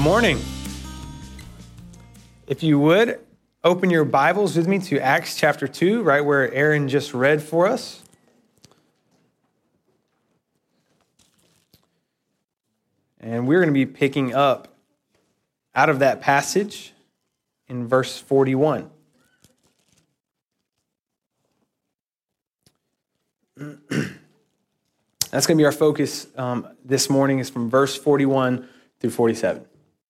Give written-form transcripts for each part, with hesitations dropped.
morning. If you would, open your Bibles with me to Acts chapter 2, right where Aaron just read for us. And we're going to be picking up out of that passage in verse 41. That's going to be our focus this morning, is from verse 41 through 47.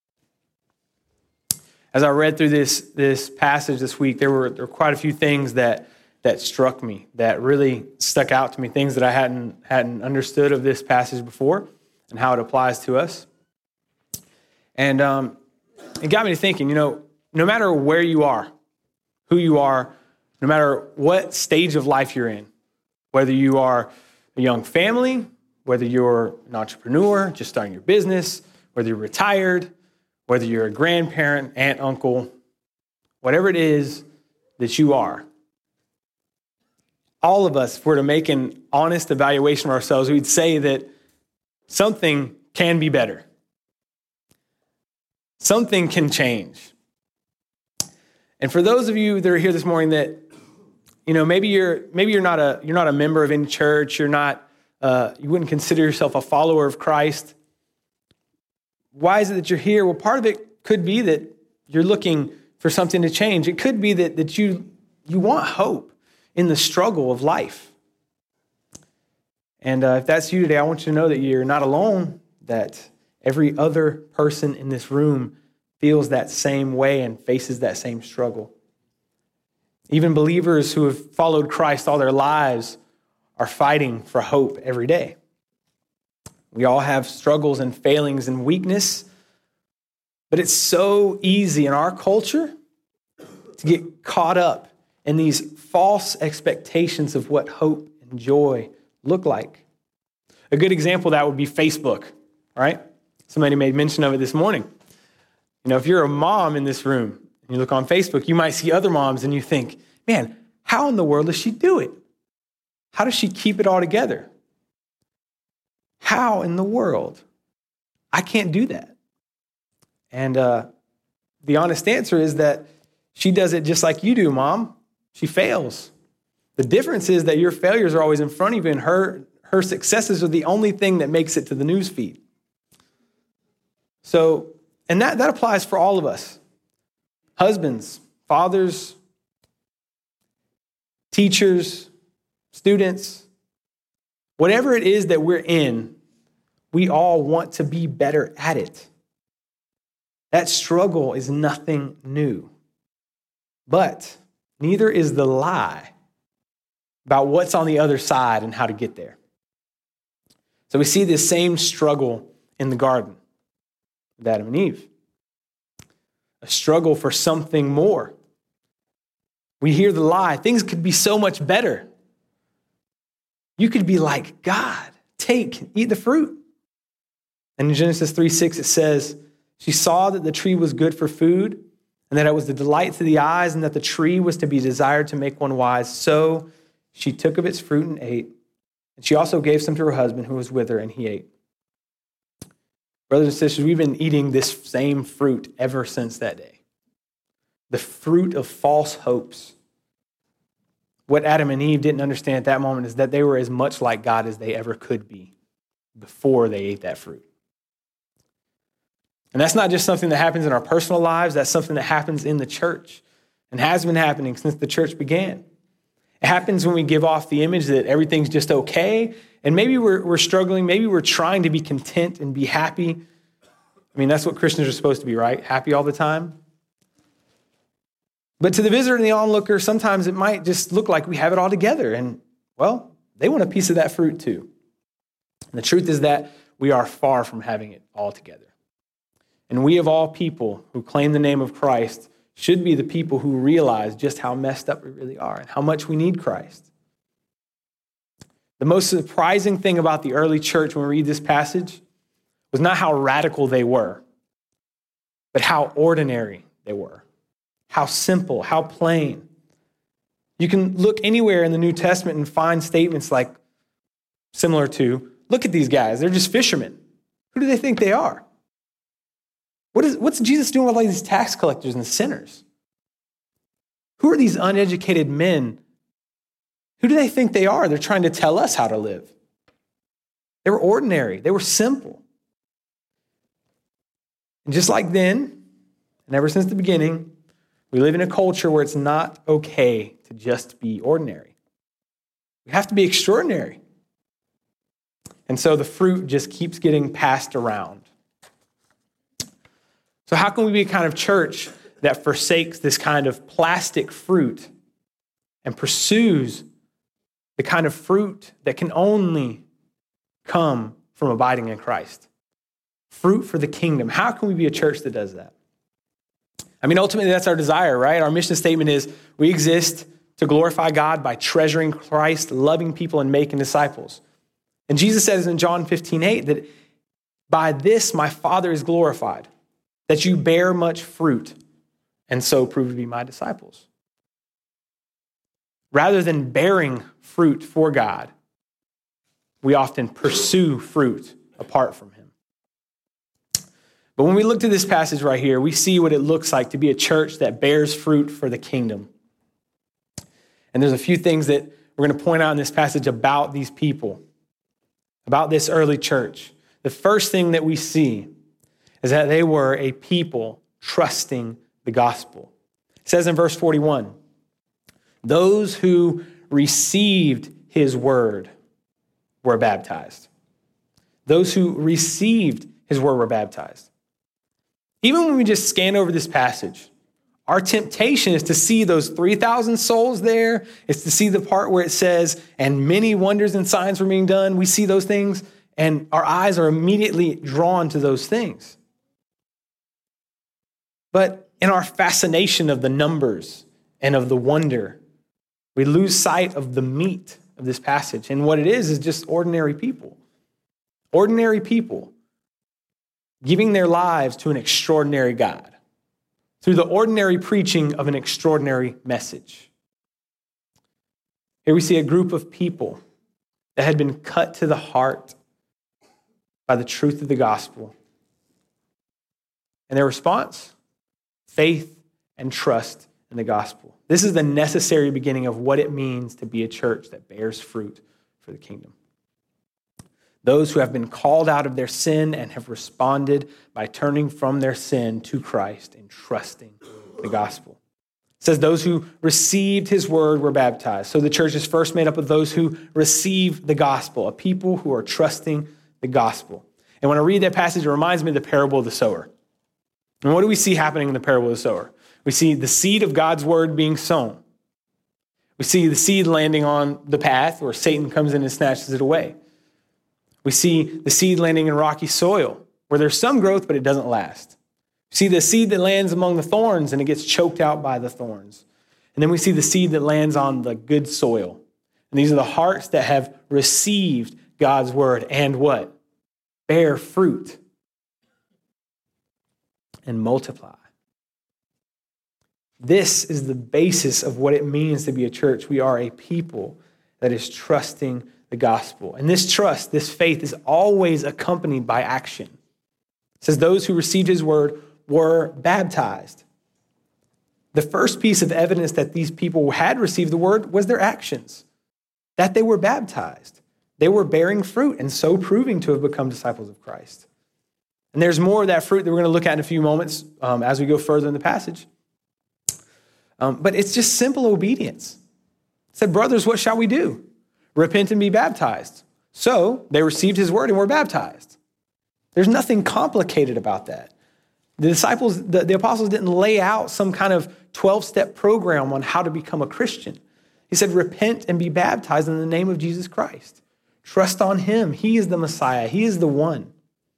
As I read through this passage this week, there were quite a few things that struck me, that really stuck out to me, things that I hadn't understood of this passage before and how it applies to us. And it got me to thinking, no matter where you are, who you are, no matter what stage of life you're in, whether you are a young family, whether you're an entrepreneur, just starting your business, whether you're retired, whether you're a grandparent, aunt, uncle, whatever it is that you are, all of us, if we're to make an honest evaluation of ourselves, we'd say that something can be better. Something can change. And for those of you that are here this morning that, maybe you're not a member of any church, you wouldn't consider yourself a follower of Christ. Why is it that you're here? Well, part of it could be that you're looking for something to change. It could be that you want hope in the struggle of life. And if that's you today, I want you to know that you're not alone, that every other person in this room feels that same way and faces that same struggle. Even believers who have followed Christ all their lives are fighting for hope every day. We all have struggles and failings and weakness, but it's so easy in our culture to get caught up in these false expectations of what hope and joy look like. A good example of that would be Facebook, right? Somebody made mention of it this morning. If you're a mom in this room and you look on Facebook, you might see other moms and you think, man, how in the world does she do it? How does she keep it all together? How in the world? I can't do that. And the honest answer is that she does it just like you do, Mom. She fails. The difference is that your failures are always in front of you, and her successes are the only thing that makes it to the news feed. So, and that applies for all of us. Husbands, fathers, teachers, students, whatever it is that we're in, we all want to be better at it. That struggle is nothing new. But neither is the lie about what's on the other side and how to get there. So we see this same struggle in the garden with Adam and Eve. A struggle for something more. We hear the lie. Things could be so much better. You could be like God. Eat the fruit. And in Genesis 3:6, it says, she saw that the tree was good for food, and that it was the delight to the eyes, and that the tree was to be desired to make one wise. So she took of its fruit and ate. And she also gave some to her husband who was with her, and he ate. Brothers and sisters, we've been eating this same fruit ever since that day. The fruit of false hopes. What Adam and Eve didn't understand at that moment is that they were as much like God as they ever could be before they ate that fruit. And that's not just something that happens in our personal lives. That's something that happens in the church and has been happening since the church began. It happens when we give off the image that everything's just okay. And maybe we're struggling. Maybe we're trying to be content and be happy. That's what Christians are supposed to be, right? Happy all the time. But to the visitor and the onlooker, sometimes it might just look like we have it all together. And, well, they want a piece of that fruit too. And the truth is that we are far from having it all together. And we of all people who claim the name of Christ should be the people who realize just how messed up we really are and how much we need Christ. The most surprising thing about the early church when we read this passage was not how radical they were, but how ordinary they were, how simple, how plain. You can look anywhere in the New Testament and find statements like similar to, look at these guys, they're just fishermen. Who do they think they are? What's Jesus doing with all these tax collectors and sinners? Who are these uneducated men? Who do they think they are? They're trying to tell us how to live. They were ordinary. They were simple. And just like then, and ever since the beginning, we live in a culture where it's not okay to just be ordinary. We have to be extraordinary. And so the fruit just keeps getting passed around. So how can we be a kind of church that forsakes this kind of plastic fruit and pursues the kind of fruit that can only come from abiding in Christ? Fruit for the kingdom. How can we be a church that does that? I mean, ultimately, that's our desire, right? Our mission statement is we exist to glorify God by treasuring Christ, loving people, and making disciples. And Jesus says in John 15:8 that by this my Father is glorified, that you bear much fruit and so prove to be my disciples. Rather than bearing fruit for God, we often pursue fruit apart from him. But when we look to this passage right here, we see what it looks like to be a church that bears fruit for the kingdom. And there's a few things that we're going to point out in this passage about these people, about this early church. The first thing that we see is that they were a people trusting the gospel. It says in verse 41, those who received his word were baptized. Those who received his word were baptized. Even when we just scan over this passage, our temptation is to see those 3,000 souls there. It's to see the part where it says, and many wonders and signs were being done. We see those things, and our eyes are immediately drawn to those things. But in our fascination of the numbers and of the wonder, we lose sight of the meat of this passage. And what it is just ordinary people. Ordinary people giving their lives to an extraordinary God through the ordinary preaching of an extraordinary message. Here we see a group of people that had been cut to the heart by the truth of the gospel. And their response? Faith and trust in the gospel. This is the necessary beginning of what it means to be a church that bears fruit for the kingdom. Those who have been called out of their sin and have responded by turning from their sin to Christ and trusting the gospel. It says those who received his word were baptized. So the church is first made up of those who receive the gospel, a people who are trusting the gospel. And when I read that passage, it reminds me of the parable of the sower. And what do we see happening in the parable of the sower? We see the seed of God's word being sown. We see the seed landing on the path where Satan comes in and snatches it away. We see the seed landing in rocky soil where there's some growth, but it doesn't last. We see the seed that lands among the thorns and it gets choked out by the thorns. And then we see the seed that lands on the good soil. And these are the hearts that have received God's word and what? Bear fruit and multiply. This is the basis of what it means to be a church. We are a people that is trusting the gospel. And this trust, this faith is always accompanied by action. It says those who received his word were baptized. The first piece of evidence that these people had received the word was their actions, that they were baptized. They were bearing fruit and so proving to have become disciples of Christ. And there's more of that fruit that we're going to look at in a few moments as we go further in the passage. But it's just simple obedience. It said, brothers, what shall we do? Repent and be baptized. So they received his word and were baptized. There's nothing complicated about that. The disciples, the apostles didn't lay out some kind of 12-step program on how to become a Christian. He said, repent and be baptized in the name of Jesus Christ. Trust on him. He is the Messiah. He is the one.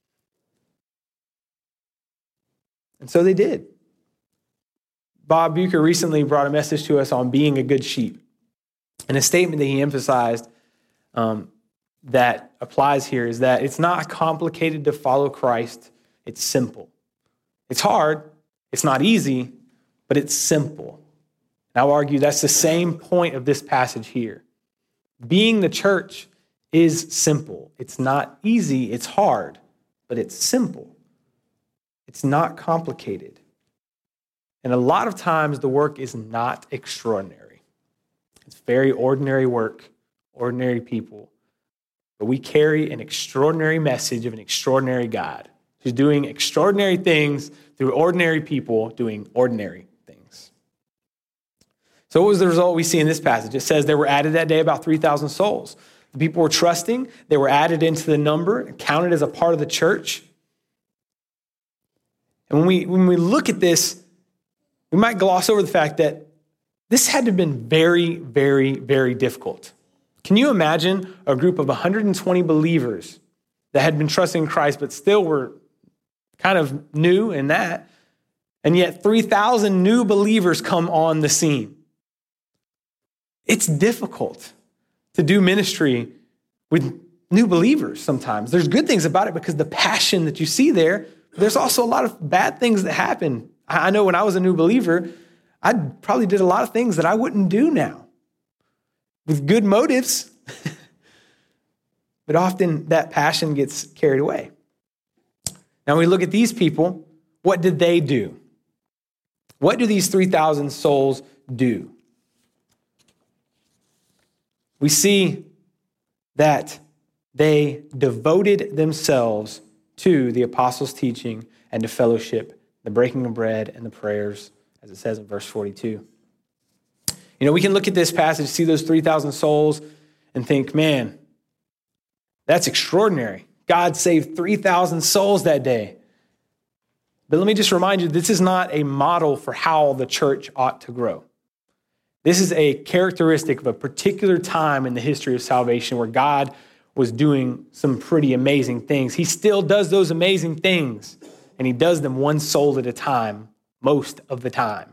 And so they did. Bob Bucher recently brought a message to us on being a good sheep. And a statement that he emphasized that applies here is that it's not complicated to follow Christ. It's simple. It's hard. It's not easy, but it's simple. And I'll argue that's the same point of this passage here. Being the church is simple. It's not easy. It's hard, but it's simple. It's not complicated. And a lot of times the work is not extraordinary. It's very ordinary work, ordinary people. But we carry an extraordinary message of an extraordinary God who's doing extraordinary things through ordinary people doing ordinary things. So what was the result we see in this passage? It says there were added that day about 3,000 souls. The people were trusting. They were added into the number, counted as a part of the church. And when we look at this, we might gloss over the fact that this had to have been very, very, very difficult. Can you imagine a group of 120 believers that had been trusting in Christ but still were kind of new in that, and yet 3,000 new believers come on the scene? It's difficult to do ministry with new believers sometimes. There's good things about it because the passion that you see there, but there's also a lot of bad things that happen. I know when I was a new believer, I probably did a lot of things that I wouldn't do now with good motives. But often that passion gets carried away. Now, when we look at these people, what did they do? What do these 3,000 souls do? We see that they devoted themselves to the apostles' teaching and to fellowship, the breaking of bread and the prayers, as it says in verse 42. You know, we can look at this passage, see those 3,000 souls, and think, man, that's extraordinary. God saved 3,000 souls that day. But let me just remind you, this is not a model for how the church ought to grow. This is a characteristic of a particular time in the history of salvation where God was doing some pretty amazing things. He still does those amazing things, and he does them one soul at a time, most of the time.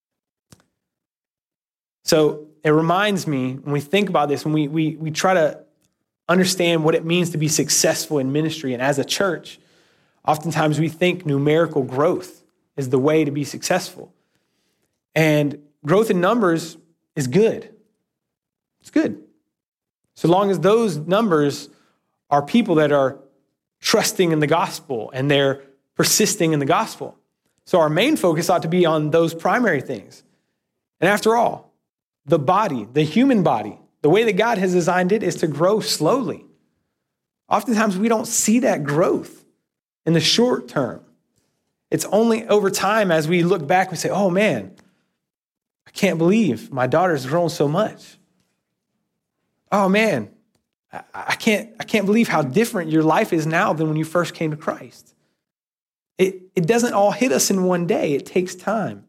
So it reminds me, when we think about this, when we try to understand what it means to be successful in ministry and as a church, oftentimes we think numerical growth is the way to be successful. And growth in numbers is good. It's good. So long as those numbers are people that are trusting in the gospel and they're persisting in the gospel. So our main focus ought to be on those primary things. And after all, the body, the human body, the way that God has designed it is to grow slowly. Oftentimes we don't see that growth in the short term. It's only over time as we look back and say, oh man, I can't believe my daughter's grown so much. Oh man, I can't believe how different your life is now than when you first came to Christ. It doesn't all hit us in one day. It takes time.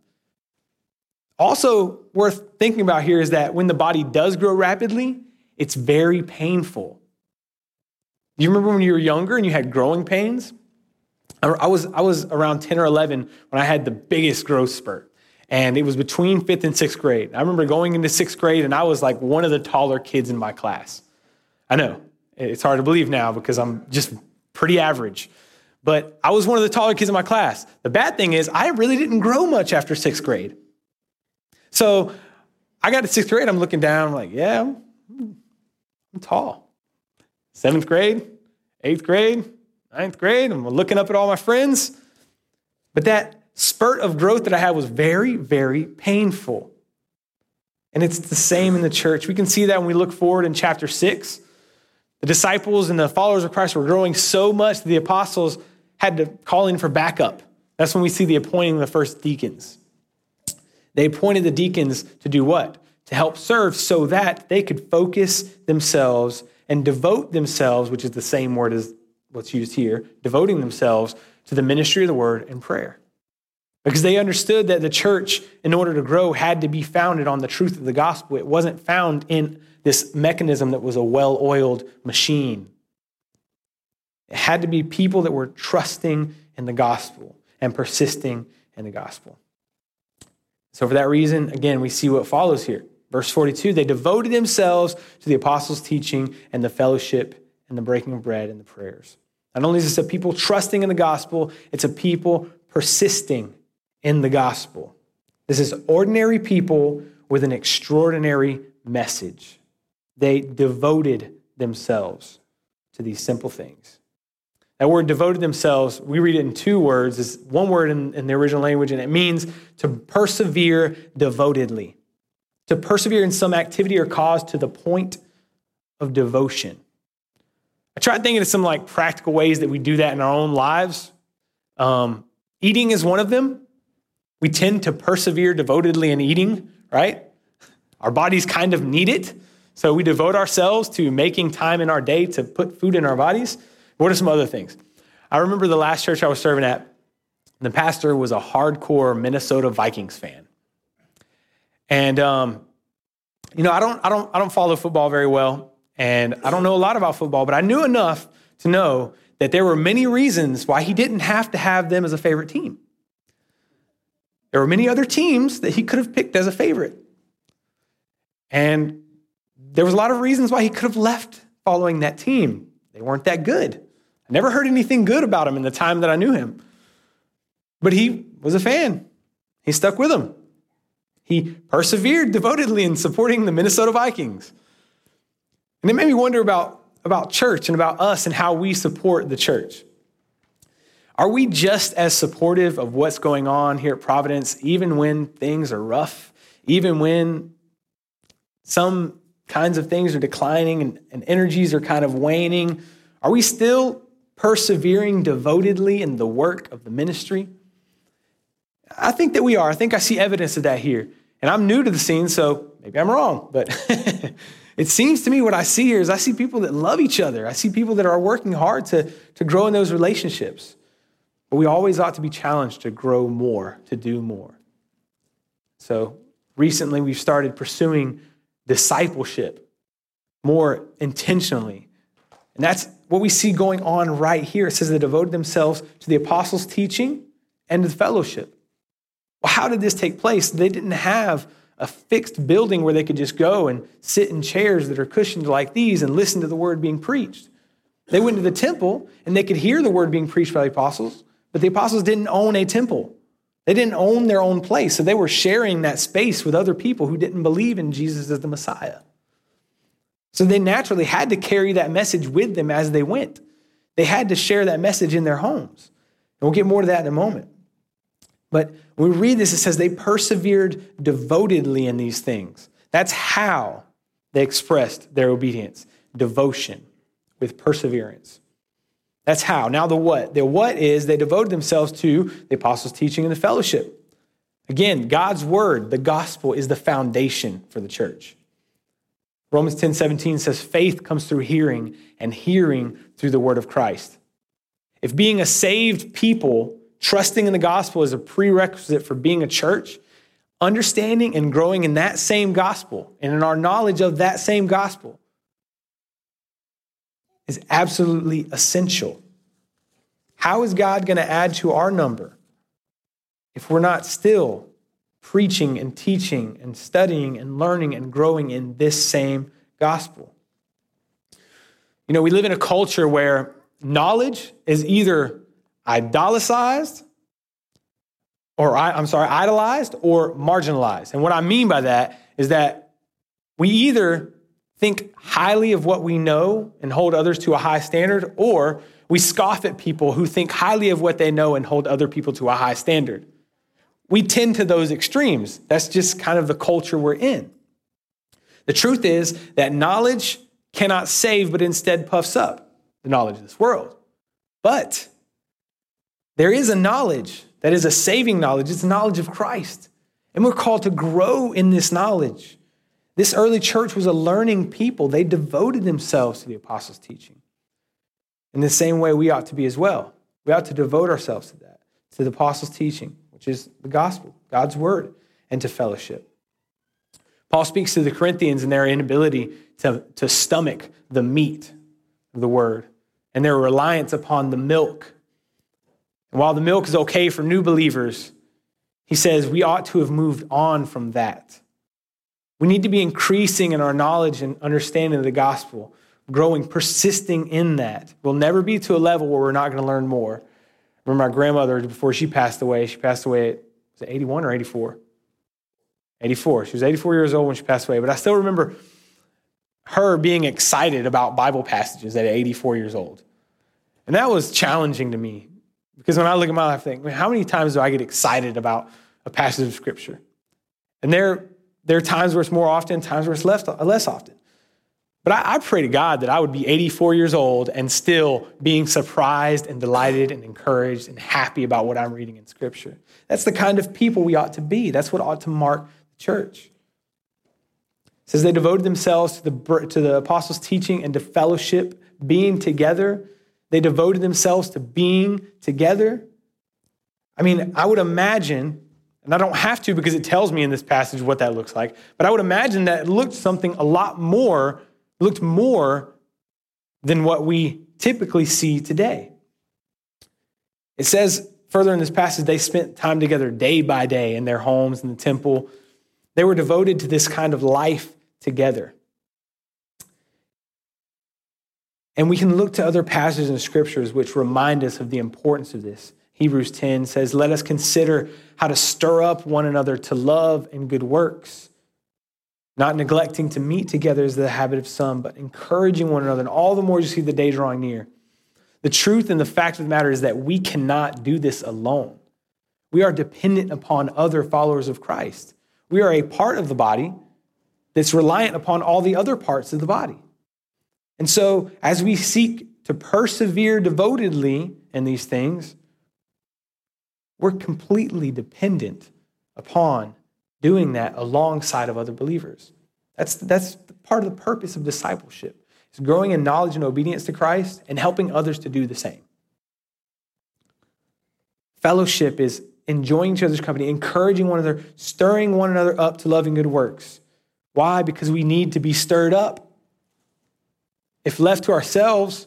Also worth thinking about here is that when the body does grow rapidly, it's very painful. Do you remember when you were younger and you had growing pains? I was around 10 or 11 when I had the biggest growth spurt. And it was between 5th and 6th grade. I remember going into 6th grade and I was like one of the taller kids in my class. I know, it's hard to believe now because I'm just pretty average. But I was one of the taller kids in my class. The bad thing is I really didn't grow much after 6th grade. So I got to 6th grade, I'm looking down, I'm like, yeah, I'm tall. 7th grade, 8th grade, 9th grade, I'm looking up at all my friends. But that spurt of growth that I had was very, very painful. And it's the same in the church. We can see that when we look forward in chapter 6. The disciples and the followers of Christ were growing so much that the apostles had to call in for backup. That's when we see the appointing of the first deacons. They appointed the deacons to do what? To help serve so that they could focus themselves and devote themselves, which is the same word as what's used here, devoting themselves to the ministry of the word and prayer. Because they understood that the church, in order to grow, had to be founded on the truth of the gospel. It wasn't found in this mechanism that was a well-oiled machine. It had to be people that were trusting in the gospel and persisting in the gospel. So for that reason, again, we see what follows here. Verse 42, they devoted themselves to the apostles' teaching and the fellowship and the breaking of bread and the prayers. Not only is this a people trusting in the gospel, it's a people persisting in the gospel. This is ordinary people with an extraordinary message. They devoted themselves to these simple things. That word devoted themselves, we read it in two words. It's one word in the original language, and it means to persevere devotedly. To persevere in some activity or cause to the point of devotion. I tried thinking of some like practical ways that we do that in our own lives. Eating is one of them. We tend to persevere devotedly in eating, right? Our bodies kind of need it. So we devote ourselves to making time in our day to put food in our bodies. What are some other things? I remember the last church I was serving at, the pastor was a hardcore Minnesota Vikings fan. And, I don't follow football very well, and I don't know a lot about football, but I knew enough to know that there were many reasons why he didn't have to have them as a favorite team. There were many other teams that he could have picked as a favorite. And there was a lot of reasons why he could have left following that team. They weren't that good. I never heard anything good about him in the time that I knew him. But he was a fan. He stuck with them. He persevered devotedly in supporting the Minnesota Vikings. And it made me wonder about church and about us and how we support the church. Are we just as supportive of what's going on here at Providence, even when things are rough, even when some kinds of things are declining and energies are kind of waning? Are we still persevering devotedly in the work of the ministry? I think that we are. I think I see evidence of that here. And I'm new to the scene, so maybe I'm wrong. But it seems to me what I see here is I see people that love each other. I see people that are working hard to grow in those relationships. But we always ought to be challenged to grow more, to do more. So recently we've started pursuing discipleship more intentionally. And that's what we see going on right here. It says they devoted themselves to the apostles' teaching and to the fellowship. Well, how did this take place? They didn't have a fixed building where they could just go and sit in chairs that are cushioned like these and listen to the word being preached. They went to the temple and they could hear the word being preached by the apostles, but the apostles didn't own a temple. They didn't own their own place, so they were sharing that space with other people who didn't believe in Jesus as the Messiah. So they naturally had to carry that message with them as they went. They had to share that message in their homes. And we'll get more to that in a moment. But when we read this, it says they persevered devotedly in these things. That's how they expressed their obedience, devotion with perseverance. That's how. Now the what. The what is they devoted themselves to the apostles' teaching and the fellowship. Again, God's word, the gospel, is the foundation for the church. Romans 10:17 says faith comes through hearing and hearing through the word of Christ. If being a saved people, trusting in the gospel is a prerequisite for being a church, understanding and growing in that same gospel and in our knowledge of that same gospel is absolutely essential. How is God going to add to our number if we're not still preaching and teaching and studying and learning and growing in this same gospel? You know, we live in a culture where knowledge is either idolized or marginalized. And what I mean by that is that we either think highly of what we know and hold others to a high standard, or we scoff at people who think highly of what they know and hold other people to a high standard. We tend to those extremes. That's just kind of the culture we're in. The truth is that knowledge cannot save, but instead puffs up the knowledge of this world. But there is a knowledge that is a saving knowledge. It's the knowledge of Christ. And we're called to grow in this knowledge. This early church was a learning people. They devoted themselves to the apostles' teaching. In the same way, we ought to be as well. We ought to devote ourselves to that, to the apostles' teaching, which is the gospel, God's word, and to fellowship. Paul speaks to the Corinthians and their inability to stomach the meat of the word and their reliance upon the milk. And while the milk is okay for new believers, he says we ought to have moved on from that. We need to be increasing in our knowledge and understanding of the gospel, growing, persisting in that. We'll never be to a level where we're not going to learn more. I remember my grandmother, before she passed away at, was it 81 or 84? 84. She was 84 years old when she passed away, but I still remember her being excited about Bible passages at 84 years old. And that was challenging to me because when I look at my life, I think, how many times do I get excited about a passage of Scripture? And there are times where it's more often, times where it's less often. But I pray to God that I would be 84 years old and still being surprised and delighted and encouraged and happy about what I'm reading in Scripture. That's the kind of people we ought to be. That's what ought to mark the church. It says they devoted themselves to the apostles' teaching and to fellowship, being together. They devoted themselves to being together. I mean, I would imagine, and I don't have to because it tells me in this passage what that looks like, but I would imagine that it looked more than what we typically see today. It says further in this passage, they spent time together day by day in their homes, in the temple. They were devoted to this kind of life together. And we can look to other passages in the Scriptures which remind us of the importance of this. Hebrews 10 says, let us consider how to stir up one another to love and good works, not neglecting to meet together as the habit of some, but encouraging one another, and all the more you see the day drawing near. The truth and the fact of the matter is that we cannot do this alone. We are dependent upon other followers of Christ. We are a part of the body that's reliant upon all the other parts of the body. And so as we seek to persevere devotedly in these things, we're completely dependent upon doing that alongside of other believers. That's part of the purpose of discipleship. It's growing in knowledge and obedience to Christ and helping others to do the same. Fellowship is enjoying each other's company, encouraging one another, stirring one another up to love and good works. Why? Because we need to be stirred up. If left to ourselves,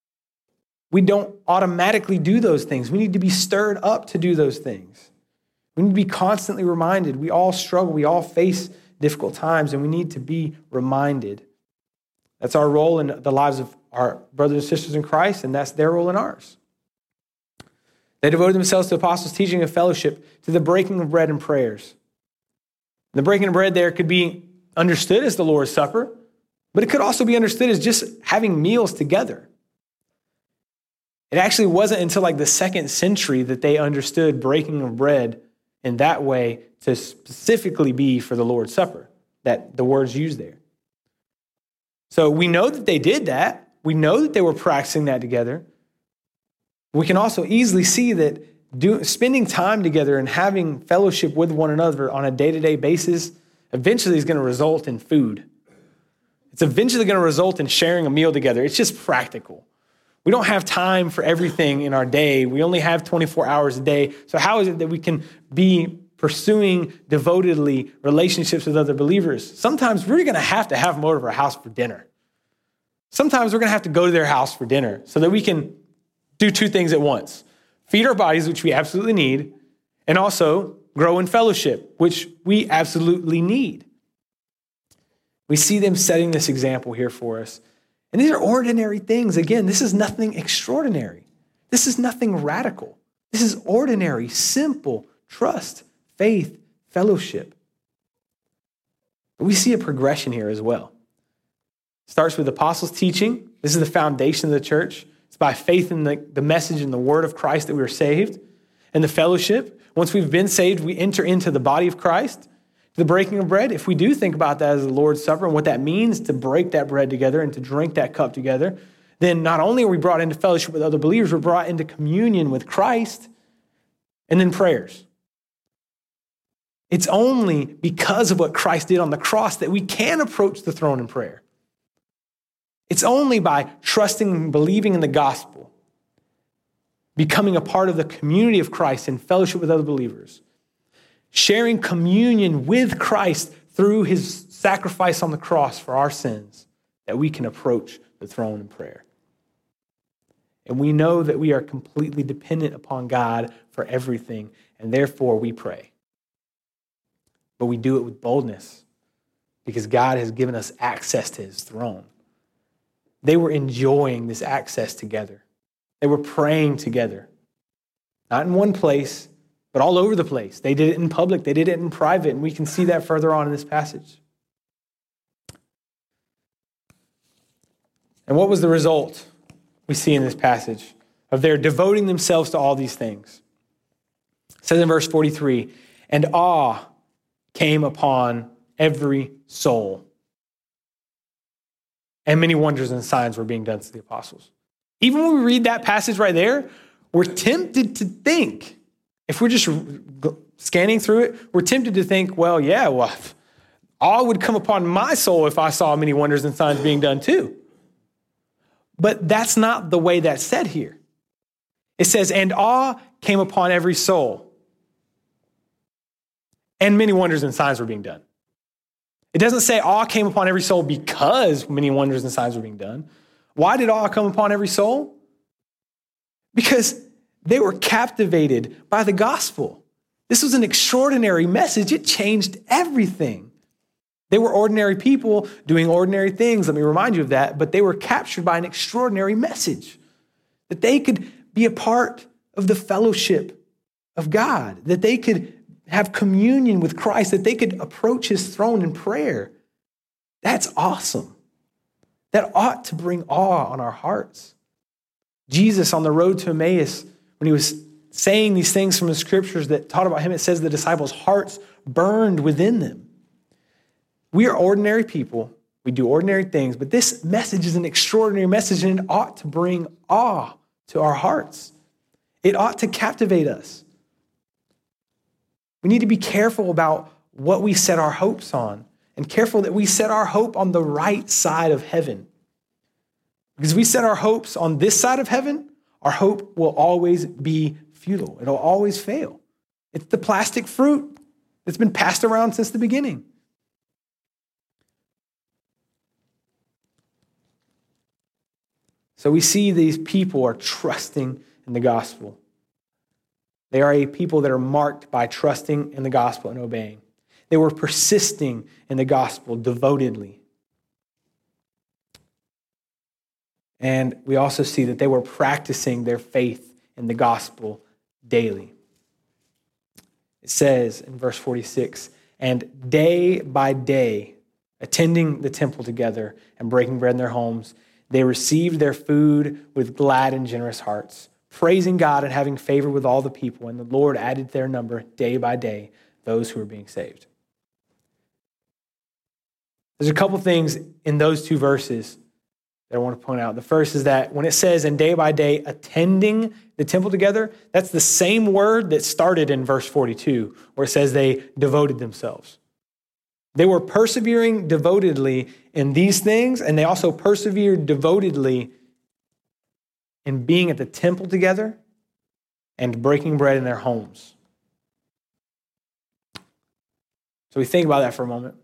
we don't automatically do those things. We need to be stirred up to do those things. We need to be constantly reminded. We all struggle. We all face difficult times, and we need to be reminded. That's our role in the lives of our brothers and sisters in Christ, and that's their role in ours. They devoted themselves to the apostles' teaching and fellowship, to the breaking of bread and prayers. The breaking of bread there could be understood as the Lord's Supper, but it could also be understood as just having meals together. It actually wasn't until like the 2nd century that they understood breaking of bread in that way to specifically be for the Lord's Supper, that the word's used there. So we know that they did that. We know that they were practicing that together. We can also easily see that spending time together and having fellowship with one another on a day-to-day basis eventually is going to result in food. It's eventually going to result in sharing a meal together. It's just practical. We don't have time for everything in our day. We only have 24 hours a day. So how is it that we can be pursuing devotedly relationships with other believers? Sometimes we're going to have them over to our house for dinner. Sometimes we're going to have to go to their house for dinner so that we can do 2 things at once. Feed our bodies, which we absolutely need, and also grow in fellowship, which we absolutely need. We see them setting this example here for us. And these are ordinary things. Again, this is nothing extraordinary. This is nothing radical. This is ordinary, simple trust, faith, fellowship. But we see a progression here as well. It starts with apostles' teaching. This is the foundation of the church. It's by faith in the message and the word of Christ that we are saved. And the fellowship. Once we've been saved, we enter into the body of Christ. The breaking of bread, if we do think about that as the Lord's Supper and what that means to break that bread together and to drink that cup together, then not only are we brought into fellowship with other believers, we're brought into communion with Christ, and then prayers. It's only because of what Christ did on the cross that we can approach the throne in prayer. It's only by trusting and believing in the gospel, becoming a part of the community of Christ in fellowship with other believers, sharing communion with Christ through his sacrifice on the cross for our sins, that we can approach the throne in prayer. And we know that we are completely dependent upon God for everything, and therefore we pray. But we do it with boldness because God has given us access to his throne. They were enjoying this access together. They were praying together, not in one place, but all over the place. They did it in public. They did it in private. And we can see that further on in this passage. And what was the result we see in this passage? of their devoting themselves to all these things. It says in verse 43, and awe came upon every soul. And many wonders and signs were being done to the apostles. Even when we read that passage right there, we're tempted to think, if we're just scanning through it, we're tempted to think, well, awe would come upon my soul if I saw many wonders and signs being done too. But that's not the way that's said here. It says, and awe came upon every soul. And many wonders and signs were being done. It doesn't say awe came upon every soul because many wonders and signs were being done. Why did awe come upon every soul? Because they were captivated by the gospel. This was an extraordinary message. It changed everything. They were ordinary people doing ordinary things. Let me remind you of that. But they were captured by an extraordinary message. That they could be a part of the fellowship of God. That they could have communion with Christ. That they could approach his throne in prayer. That's awesome. That ought to bring awe on our hearts. Jesus on the road to Emmaus, when he was saying these things from the scriptures that taught about him, it says the disciples' hearts burned within them. We are ordinary people. We do ordinary things, but this message is an extraordinary message, and it ought to bring awe to our hearts. It ought to captivate us. We need to be careful about what we set our hopes on, and careful that we set our hope on the right side of heaven. Because if we set our hopes on this side of heaven, our hope will always be futile. It'll always fail. It's the plastic fruit that's been passed around since the beginning. So we see these people are trusting in the gospel. They are a people that are marked by trusting in the gospel and obeying. They were persisting in the gospel devotedly. And we also see that they were practicing their faith in the gospel daily. It says in verse 46, and day by day, attending the temple together and breaking bread in their homes, they received their food with glad and generous hearts, praising God and having favor with all the people. And the Lord added to their number day by day those who were being saved. There's a couple things in those two verses that I want to point out. The first is that when it says, and day by day attending the temple together, that's the same word that started in verse 42, where it says they devoted themselves. They were persevering devotedly in these things, and they also persevered devotedly in being at the temple together and breaking bread in their homes. So we think about that for a moment.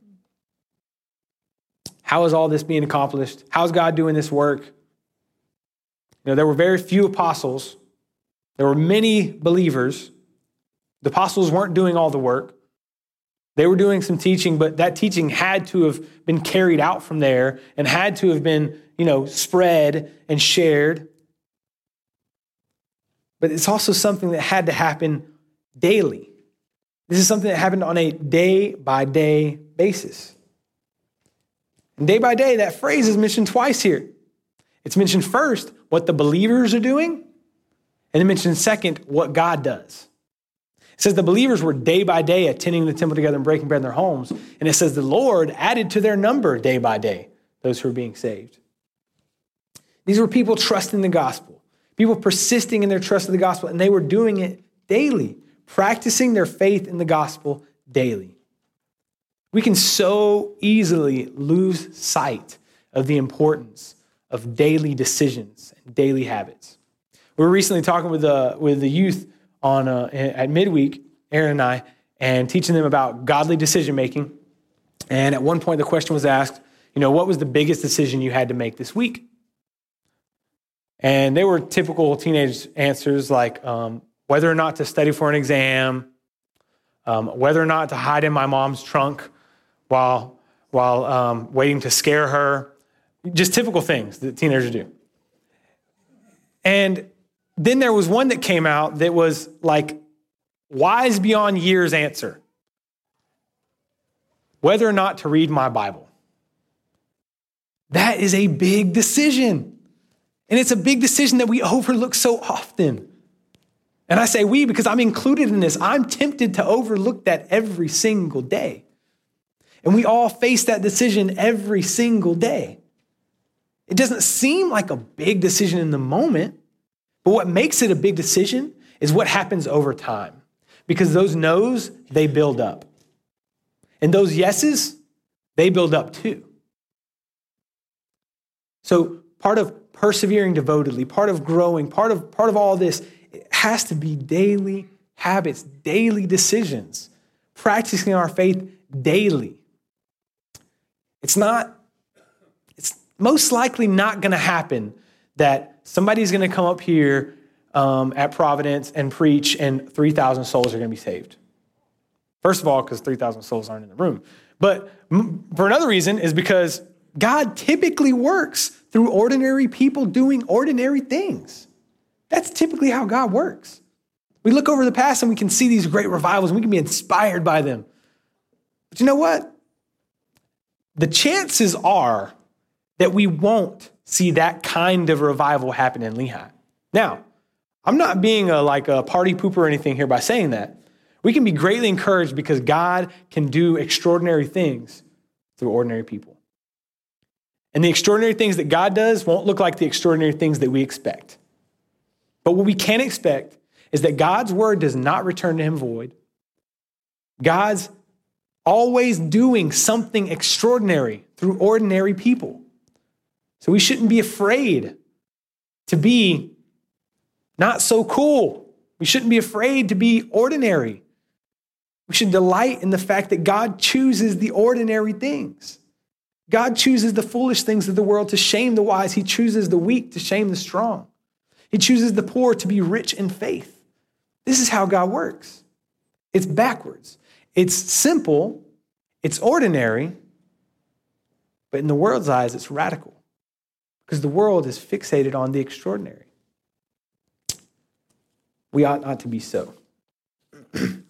How is all this being accomplished? How is God doing this work? There were very few apostles. There were many believers. The apostles weren't doing all the work. They were doing some teaching, but that teaching had to have been carried out from there and had to have been, spread and shared. But it's also something that had to happen daily. This is something that happened on a day-by-day basis. And day by day, that phrase is mentioned twice here. It's mentioned first, what the believers are doing, and it mentioned second, what God does. It says the believers were day by day attending the temple together and breaking bread in their homes. And it says the Lord added to their number day by day those who were being saved. These were people trusting the gospel, people persisting in their trust of the gospel, and they were doing it daily, practicing their faith in the gospel daily. We can so easily lose sight of the importance of daily decisions and daily habits. We were recently talking with the youth at midweek, Aaron and I, and teaching them about godly decision making. And at one point, the question was asked, what was the biggest decision you had to make this week? And they were typical teenage answers like whether or not to study for an exam, whether or not to hide in my mom's trunk while waiting to scare her. Just typical things that teenagers do. And then there was one that came out that was like wise beyond years answer. Whether or not to read my Bible. That is a big decision. And it's a big decision that we overlook so often. And I say we because I'm included in this. I'm tempted to overlook that every single day. And we all face that decision every single day. It doesn't seem like a big decision in the moment, but what makes it a big decision is what happens over time. Because those no's, they build up. And those yeses, they build up too. So part of persevering devotedly, part of growing, part of all this, it has to be daily habits, daily decisions, practicing our faith daily. It's most likely not going to happen that somebody's going to come up here at Providence and preach and 3,000 souls are going to be saved. First of all, because 3,000 souls aren't in the room. But for another reason is because God typically works through ordinary people doing ordinary things. That's typically how God works. We look over the past and we can see these great revivals and we can be inspired by them. But you know what? The chances are that we won't see that kind of revival happen in Lehigh. Now, I'm not being a party pooper or anything here by saying that. We can be greatly encouraged because God can do extraordinary things through ordinary people. And the extraordinary things that God does won't look like the extraordinary things that we expect. But what we can expect is that God's word does not return to him void. God's always doing something extraordinary through ordinary people. So we shouldn't be afraid to be not so cool. We shouldn't be afraid to be ordinary. We should delight in the fact that God chooses the ordinary things. God chooses the foolish things of the world to shame the wise. He chooses the weak to shame the strong. He chooses the poor to be rich in faith. This is how God works. It's backwards. It's simple. It's ordinary. But in the world's eyes, it's radical. Because the world is fixated on the extraordinary. We ought not to be so. It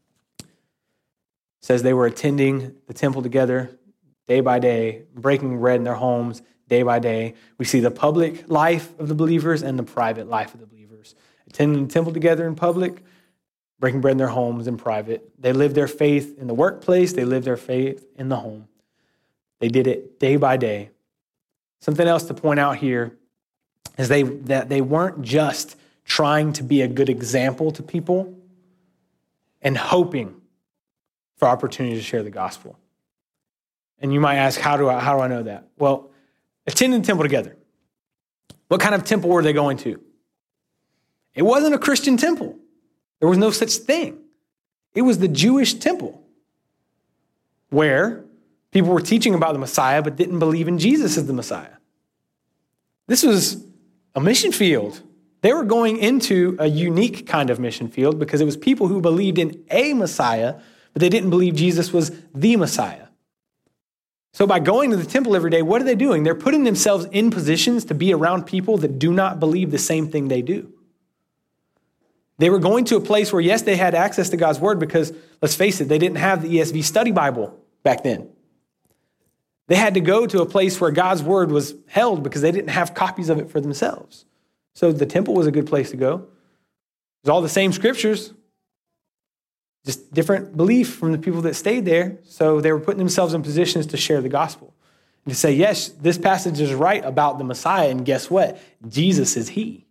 says they were attending the temple together day by day, breaking bread in their homes day by day. We see the public life of the believers and the private life of the believers. Attending the temple together in public, breaking bread in their homes in private. They lived their faith in the workplace. They lived their faith in the home. They did it day by day. Something else to point out here is that they weren't just trying to be a good example to people and hoping for opportunity to share the gospel. And you might ask, how do I know that? Well, attending the temple together. What kind of temple were they going to? It wasn't a Christian temple. There was no such thing. It was the Jewish temple where people were teaching about the Messiah but didn't believe in Jesus as the Messiah. This was a mission field. They were going into a unique kind of mission field because it was people who believed in a Messiah, but they didn't believe Jesus was the Messiah. So by going to the temple every day, what are they doing? They're putting themselves in positions to be around people that do not believe the same thing they do. They were going to a place where, yes, they had access to God's word because, let's face it, they didn't have the ESV study Bible back then. They had to go to a place where God's word was held because they didn't have copies of it for themselves. So the temple was a good place to go. It was all the same scriptures, just different belief from the people that stayed there. So they were putting themselves in positions to share the gospel and to say, yes, this passage is right about the Messiah. And guess what? Jesus is he.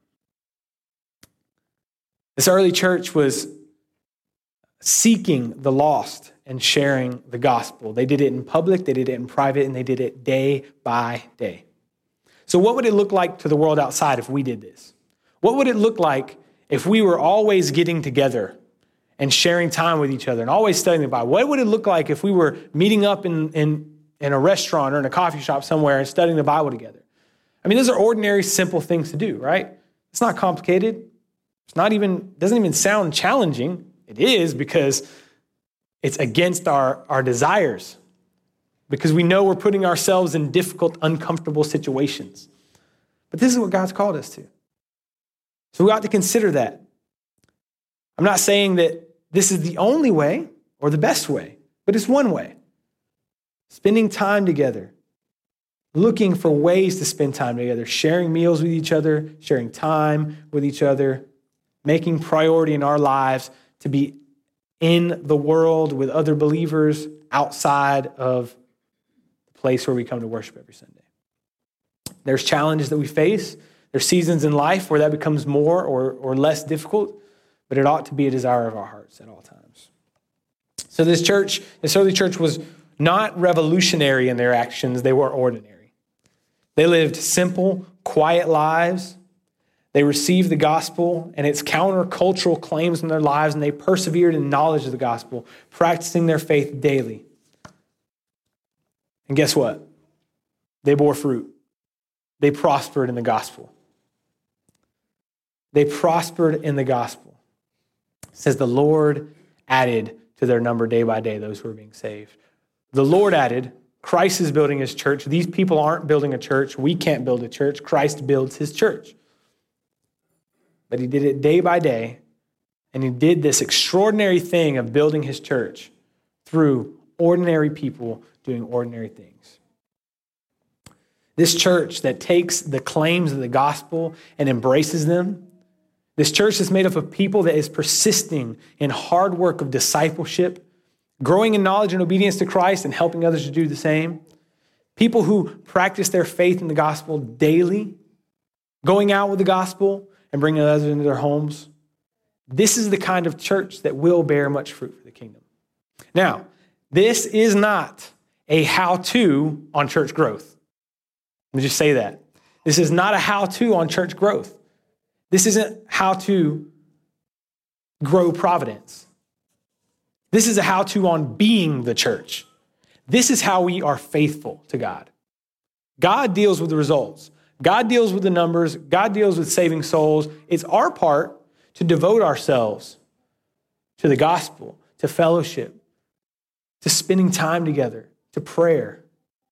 This early church was seeking the lost and sharing the gospel. They did it in public, they did it in private, and they did it day by day. So what would it look like to the world outside if we did this? What would it look like if we were always getting together and sharing time with each other and always studying the Bible? What would it look like if we were meeting up in a restaurant or in a coffee shop somewhere and studying the Bible together? I mean, those are ordinary, simple things to do, right? It's not complicated. Doesn't even sound challenging. It is because it's against our desires. Because we know we're putting ourselves in difficult, uncomfortable situations. But this is what God's called us to. So we ought to consider that. I'm not saying that this is the only way or the best way, but it's one way. Spending time together, looking for ways to spend time together, sharing meals with each other, sharing time with each other, making priority in our lives to be in the world with other believers outside of the place where we come to worship every Sunday. There's challenges that we face. There's seasons in life where that becomes more or less difficult, but it ought to be a desire of our hearts at all times. So this early church was not revolutionary in their actions. They were ordinary. They lived simple, quiet lives. They received the gospel and its countercultural claims in their lives, and they persevered in knowledge of the gospel, practicing their faith daily. And guess what? They bore fruit. They prospered in the gospel. They prospered in the gospel. It says the Lord added to their number day by day those who were being saved. The Lord added. Christ is building his church. These people aren't building a church. We can't build a church. Christ builds his church. But he did it day by day, and he did this extraordinary thing of building his church through ordinary people doing ordinary things. This church that takes the claims of the gospel and embraces them, this church is made up of people that is persisting in hard work of discipleship, growing in knowledge and obedience to Christ and helping others to do the same. People who practice their faith in the gospel daily, going out with the gospel and bringing others into their homes. This is the kind of church that will bear much fruit for the kingdom. Now, this is not a how-to on church growth. Let me just say that. This is not a how-to on church growth. This isn't how to grow Providence. This is a how-to on being the church. This is how we are faithful to God. God deals with the results. God deals with the numbers. God deals with saving souls. It's our part to devote ourselves to the gospel, to fellowship, to spending time together, to prayer.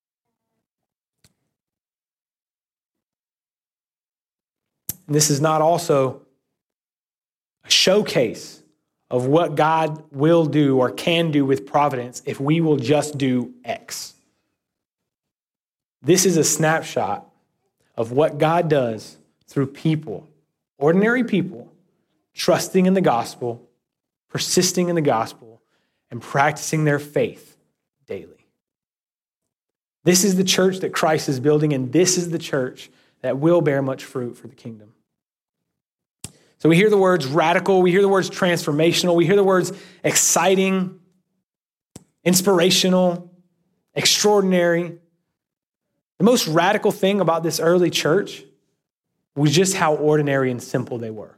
And this is not also a showcase of what God will do or can do with Providence if we will just do X. This is a snapshot of what God does through people, ordinary people, trusting in the gospel, persisting in the gospel, and practicing their faith daily. This is the church that Christ is building, and this is the church that will bear much fruit for the kingdom. So we hear the words radical, we hear the words transformational, we hear the words exciting, inspirational, extraordinary. The most radical thing about this early church was just how ordinary and simple they were.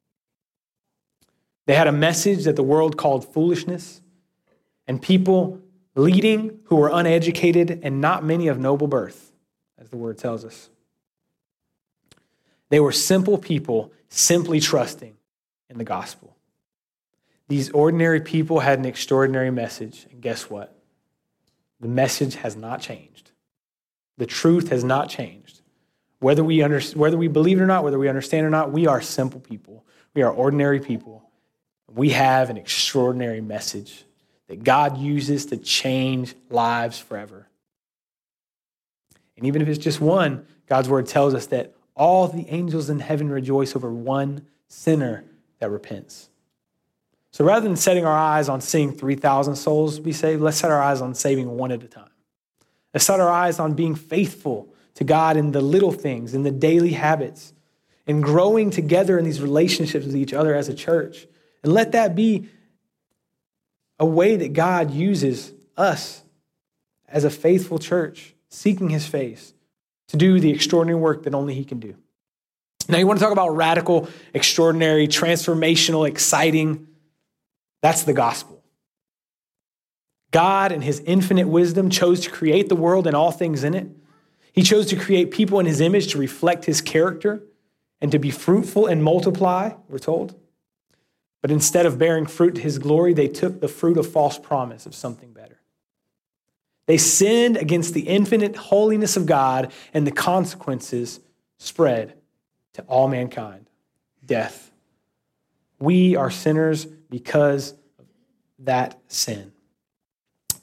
They had a message that the world called foolishness, and people leading who were uneducated and not many of noble birth, as the word tells us. They were simple people simply trusting in the gospel. These ordinary people had an extraordinary message, and guess what? The message has not changed. The truth has not changed. Whether we believe it or not, whether we understand it or not, we are simple people. We are ordinary people. We have an extraordinary message that God uses to change lives forever. And even if it's just one, God's word tells us that all the angels in heaven rejoice over one sinner that repents. So rather than setting our eyes on seeing 3,000 souls be saved, let's set our eyes on saving one at a time. Let's set our eyes on being faithful to God in the little things, in the daily habits, and growing together in these relationships with each other as a church. And let that be a way that God uses us as a faithful church, seeking his face to do the extraordinary work that only he can do. Now, you want to talk about radical, extraordinary, transformational, exciting. That's the gospel. God, in his infinite wisdom, chose to create the world and all things in it. He chose to create people in his image to reflect his character and to be fruitful and multiply, we're told. But instead of bearing fruit to his glory, they took the fruit of false promise of something better. They sinned against the infinite holiness of God, and the consequences spread to all mankind. Death. We are sinners because of that sin.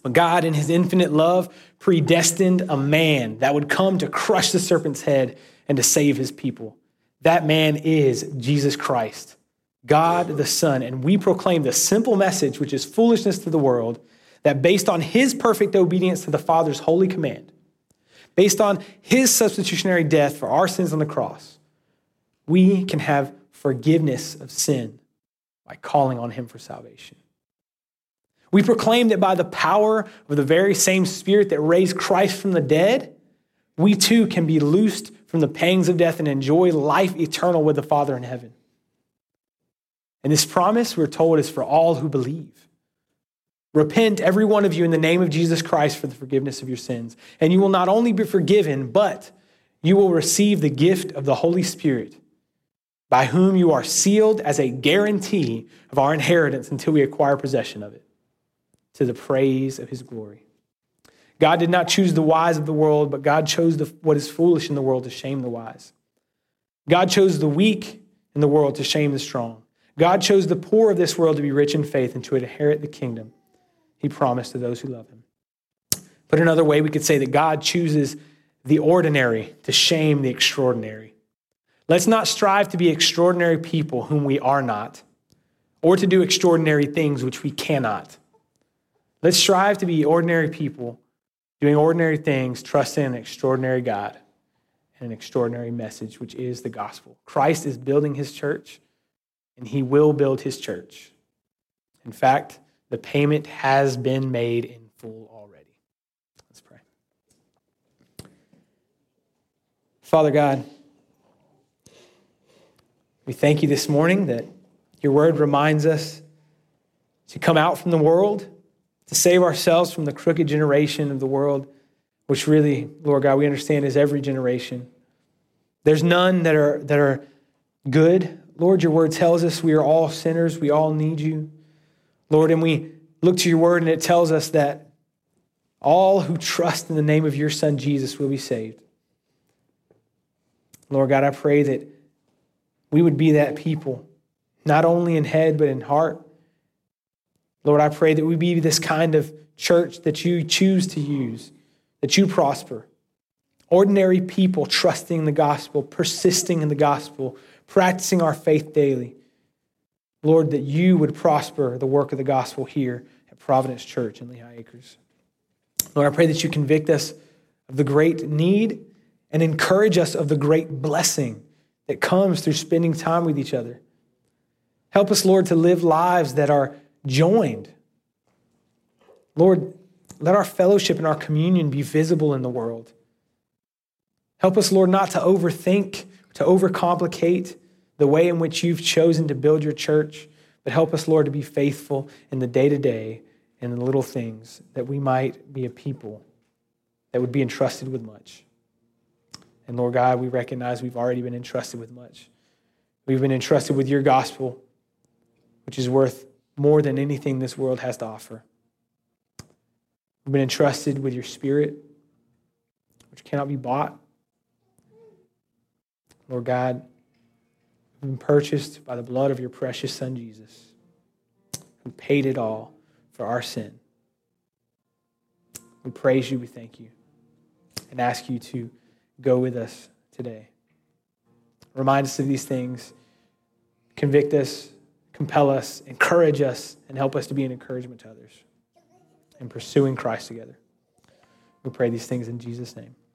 But God, in his infinite love, predestined a man that would come to crush the serpent's head and to save his people. That man is Jesus Christ, God the Son. And we proclaim the simple message, which is foolishness to the world, that based on his perfect obedience to the Father's holy command, based on his substitutionary death for our sins on the cross, we can have forgiveness of sin by calling on him for salvation. We proclaim that by the power of the very same Spirit that raised Christ from the dead, we too can be loosed from the pangs of death and enjoy life eternal with the Father in heaven. And this promise, we're told, is for all who believe. Repent, every one of you, in the name of Jesus Christ for the forgiveness of your sins. And you will not only be forgiven, but you will receive the gift of the Holy Spirit, by whom you are sealed as a guarantee of our inheritance until we acquire possession of it, to the praise of his glory. God did not choose the wise of the world, but God chose what is foolish in the world to shame the wise. God chose the weak in the world to shame the strong. God chose the poor of this world to be rich in faith and to inherit the kingdom he promised to those who love him. Put another way, we could say that God chooses the ordinary to shame the extraordinary. Let's not strive to be extraordinary people whom we are not, or to do extraordinary things which we cannot. Let's strive to be ordinary people, doing ordinary things, trusting in an extraordinary God and an extraordinary message, which is the gospel. Christ is building his church, and he will build his church. In fact, the payment has been made in full already. Let's pray. Father God, we thank you this morning that your word reminds us to come out from the world, to save ourselves from the crooked generation of the world, which really, Lord God, we understand is every generation. There's none that are good. Lord, your word tells us we are all sinners. We all need you. Lord, and we look to your word and it tells us that all who trust in the name of your Son, Jesus, will be saved. Lord God, I pray that we would be that people, not only in head, but in heart. Lord, I pray that we be this kind of church that you choose to use, that you prosper. Ordinary people trusting the gospel, persisting in the gospel, practicing our faith daily. Lord, that you would prosper the work of the gospel here at Providence Church in Lehigh Acres. Lord, I pray that you convict us of the great need and encourage us of the great blessing that comes through spending time with each other. Help us, Lord, to live lives that are joined. Lord, let our fellowship and our communion be visible in the world. Help us, Lord, not to overthink, to overcomplicate the way in which you've chosen to build your church, but help us, Lord, to be faithful in the day-to-day and in the little things, that we might be a people that would be entrusted with much. And Lord God, we recognize we've already been entrusted with much. We've been entrusted with your gospel, which is worth more than anything this world has to offer. We've been entrusted with your Spirit, which cannot be bought. Lord God, we've been purchased by the blood of your precious Son, Jesus, who paid it all for our sin. We praise you, we thank you, and ask you to go with us today. Remind us of these things. Convict us, compel us, encourage us, and help us to be an encouragement to others in pursuing Christ together. We pray these things in Jesus' name.